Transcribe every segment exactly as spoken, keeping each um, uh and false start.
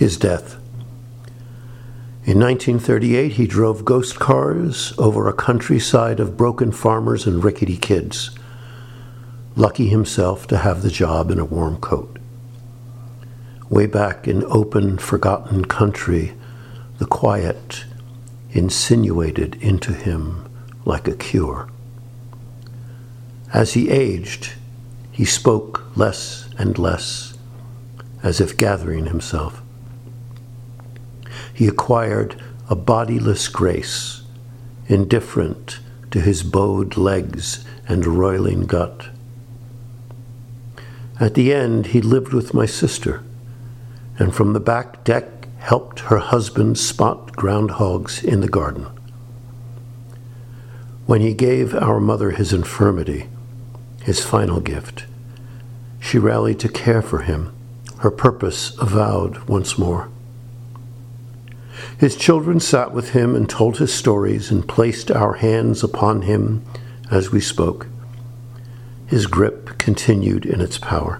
his death. In nineteen thirty-eight, he drove ghost cars over a countryside of broken farmers and rickety kids, lucky himself to have the job in a warm coat. Way back in open, forgotten country, the quiet insinuated into him like a cure. As he aged, he spoke less and less, as if gathering himself. He acquired a bodiless grace, indifferent to his bowed legs and roiling gut. At the end, he lived with my sister, and from the back deck helped her husband spot groundhogs in the garden. When he gave our mother his infirmity, his final gift, she rallied to care for him, her purpose avowed once more. His children sat with him and told his stories and placed our hands upon him as we spoke. His grip continued in its power.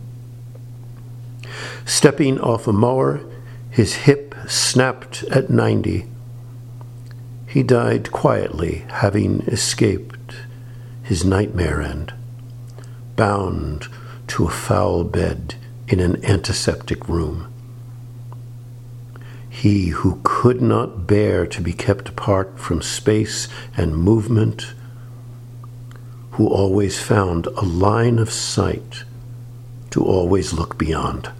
Stepping off a mower, his hip snapped at ninety. He died quietly, having escaped his nightmare end, bound to a foul bed in an antiseptic room. He who could not bear to be kept apart from space and movement, who always found a line of sight to always look beyond.